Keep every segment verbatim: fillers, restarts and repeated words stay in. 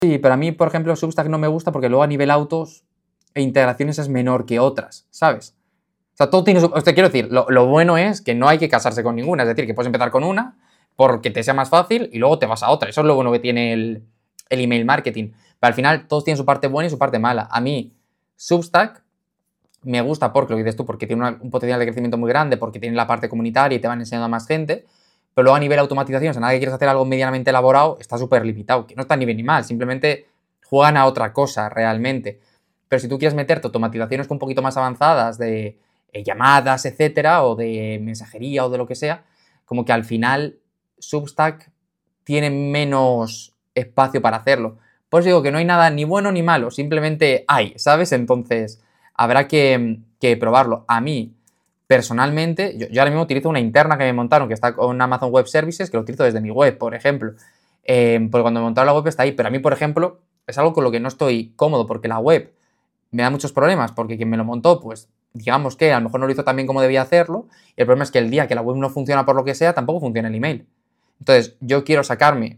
Sí, pero a mí, por ejemplo, Substack no me gusta porque luego a nivel autos e integraciones es menor que otras, ¿sabes? O sea, todo tiene su... O sea, quiero decir, lo, lo bueno es que no hay que casarse con ninguna, es decir, que puedes empezar con una porque te sea más fácil y luego te vas a otra. Eso es lo bueno que tiene el, el email marketing. Pero al final todos tienen su parte buena y su parte mala. A mí, Substack me gusta porque, lo que dices tú, porque tiene una, un potencial de crecimiento muy grande, porque tiene la parte comunitaria y te van enseñando a más gente, pero luego a nivel automatización, si nada que quieres hacer algo medianamente elaborado, está súper limitado, que no está ni bien ni mal, simplemente juegan a otra cosa realmente. Pero si tú quieres meterte automatizaciones un poquito más avanzadas de eh, llamadas, etcétera, o de mensajería o de lo que sea, como que al final Substack tiene menos espacio para hacerlo. Por eso digo que no hay nada ni bueno ni malo, simplemente hay, ¿sabes? Entonces habrá que, que probarlo. A mí, personalmente, yo, yo ahora mismo utilizo una interna que me montaron, que está con Amazon Web Services, que lo utilizo desde mi web, por ejemplo. Eh, porque cuando me montaron la web está ahí, pero a mí, por ejemplo, es algo con lo que no estoy cómodo, porque la web me da muchos problemas, porque quien me lo montó, pues, digamos que a lo mejor no lo hizo tan bien como debía hacerlo, y el problema es que el día que la web no funciona por lo que sea, tampoco funciona el email. Entonces, yo quiero sacarme,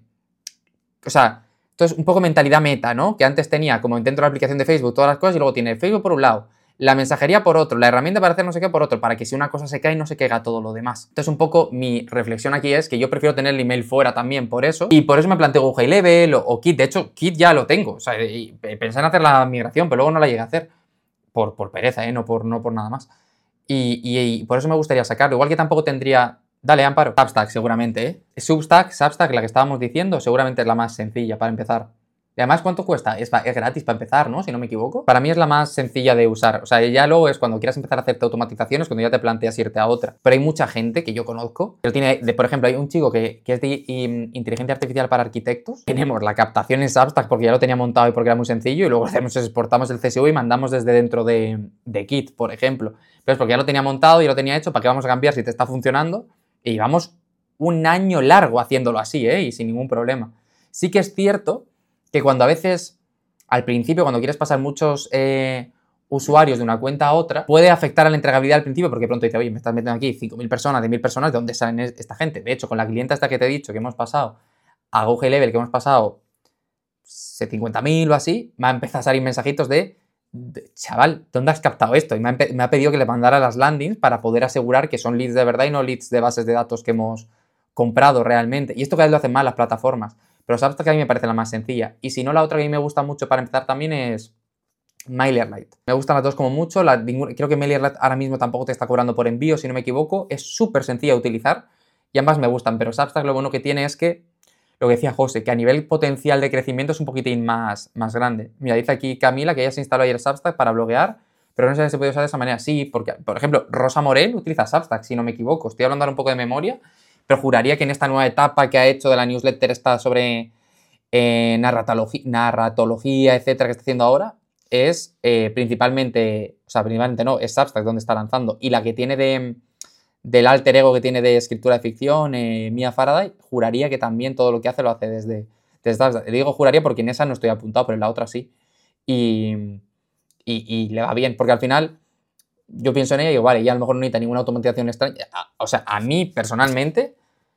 o sea, entonces un poco mentalidad meta, ¿no? Que antes tenía como dentro de la aplicación de Facebook todas las cosas y luego tiene Facebook por un lado, la mensajería por otro, la herramienta para hacer no sé qué por otro, para que si una cosa se cae no se caiga todo lo demás. Entonces un poco mi reflexión aquí es que yo prefiero tener el email fuera también por eso, y por eso me planteo Google Level o, o Kit. De hecho, Kit ya lo tengo, o sea, pensé en hacer la migración, pero luego no la llegué a hacer, por, por pereza, ¿eh? No por, no por nada más. Y, y, y por eso me gustaría sacarlo, igual que tampoco tendría... Dale, Amparo. Substack, seguramente, ¿eh? Substack, Substack, la que estábamos diciendo, seguramente es la más sencilla para empezar. Y además, ¿cuánto cuesta? Es, es gratis para empezar, ¿no? Si no me equivoco. Para mí es la más sencilla de usar. O sea, ya luego es cuando quieras empezar a hacerte automatizaciones, cuando ya te planteas irte a otra. Pero hay mucha gente que yo conozco, que tiene, de, por ejemplo, hay un chico que, que es de um, inteligencia artificial para arquitectos. Tenemos la captación en Substack porque ya lo tenía montado y porque era muy sencillo, y luego hacemos, exportamos el C S V y mandamos desde dentro de, de Kit, por ejemplo. Pero es porque ya lo tenía montado y lo tenía hecho, ¿para qué vamos a cambiar si te está funcionando? Y llevamos un año largo haciéndolo así, ¿eh? Y sin ningún problema. Sí que es cierto que cuando a veces, al principio, cuando quieres pasar muchos eh, usuarios de una cuenta a otra, puede afectar a la entregabilidad al principio, porque pronto dice, oye, me estás metiendo aquí cinco mil personas, diez mil personas, ¿de dónde salen esta gente? De hecho, con la clienta esta que te he dicho, que hemos pasado a Google Level, que hemos pasado cincuenta mil o así, me ha empezado a salir mensajitos de, de chaval, ¿dónde has captado esto? Y me ha, me ha pedido que le mandara las landings para poder asegurar que son leads de verdad y no leads de bases de datos que hemos comprado realmente. Y esto cada vez lo hacen mal las plataformas. Pero Substack a mí me parece la más sencilla. Y si no, la otra que a mí me gusta mucho para empezar también es MailerLite. Me gustan las dos como mucho. La, creo que MailerLite ahora mismo tampoco te está cobrando por envío, si no me equivoco. Es súper sencilla de utilizar y ambas me gustan. Pero Substack lo bueno que tiene es que, lo que decía José, que a nivel potencial de crecimiento es un poquitín más, más grande. Mira, dice aquí Camila que ella se instaló ayer Substack para bloguear, pero no sé si se puede usar de esa manera. Sí, porque, por ejemplo, Rosa Morel utiliza Substack, si no me equivoco. Estoy hablando ahora un poco de memoria, pero juraría que en esta nueva etapa que ha hecho de la newsletter esta sobre eh, narratología, narratología, etcétera, que está haciendo ahora, es eh, principalmente, o sea, principalmente no, es Substack donde está lanzando. Y la que tiene de, del alter ego que tiene de escritura de ficción, eh, Mia Faraday, juraría que también todo lo que hace lo hace desde, desde Substack. Le digo juraría porque en esa no estoy apuntado, pero en la otra sí. Y, y, y le va bien, porque al final yo pienso en ella y digo, vale, ya a lo mejor no necesita ninguna automatización extraña. O sea, a mí personalmente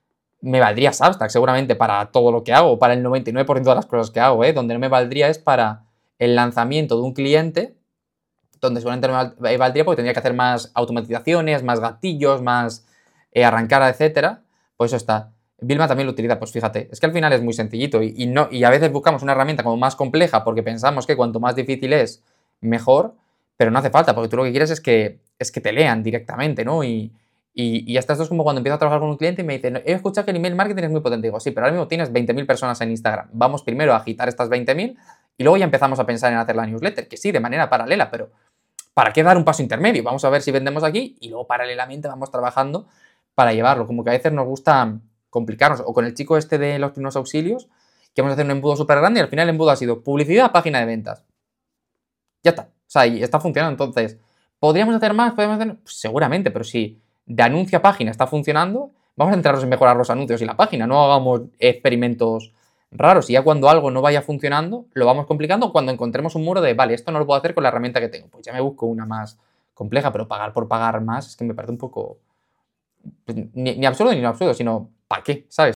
me valdría Substack seguramente para todo lo que hago, para el noventa y nueve por ciento de las cosas que hago, ¿eh? Donde no me valdría es para el lanzamiento de un cliente, donde seguramente no me valdría porque tendría que hacer más automatizaciones, más gatillos, más eh, arrancar, etcétera. Pues eso está. Vilma también lo utiliza, pues fíjate, es que al final es muy sencillito y, y, no, y a veces buscamos una herramienta como más compleja porque pensamos que cuanto más difícil es, mejor, pero no hace falta, porque tú lo que quieres es que, es que te lean directamente, ¿no? Y, y, y esto es como cuando empiezo a trabajar con un cliente y me dicen, he escuchado que el email marketing es muy potente. Digo, sí, pero ahora mismo tienes veinte mil personas en Instagram. Vamos primero a agitar estas veinte mil y luego ya empezamos a pensar en hacer la newsletter, que sí, de manera paralela, pero ¿para qué dar un paso intermedio? Vamos a ver si vendemos aquí y luego paralelamente vamos trabajando para llevarlo. Como que a veces nos gusta complicarnos. O con el chico este de los primeros auxilios, que vamos a hacer un embudo súper grande y al final el embudo ha sido publicidad, página de ventas. Ya está. O sea, y está funcionando. Entonces, ¿podríamos hacer más? ¿Podríamos hacer? Pues seguramente, pero si de anuncio a página está funcionando, vamos a centrarnos en mejorar los anuncios y la página. No hagamos experimentos raros. Y ya cuando algo no vaya funcionando, lo vamos complicando. Cuando encontremos un muro de, vale, esto no lo puedo hacer con la herramienta que tengo, pues ya me busco una más compleja, pero pagar por pagar más es que me parece un poco... Ni, ni absurdo ni no absurdo, sino ¿para qué? ¿Sabes?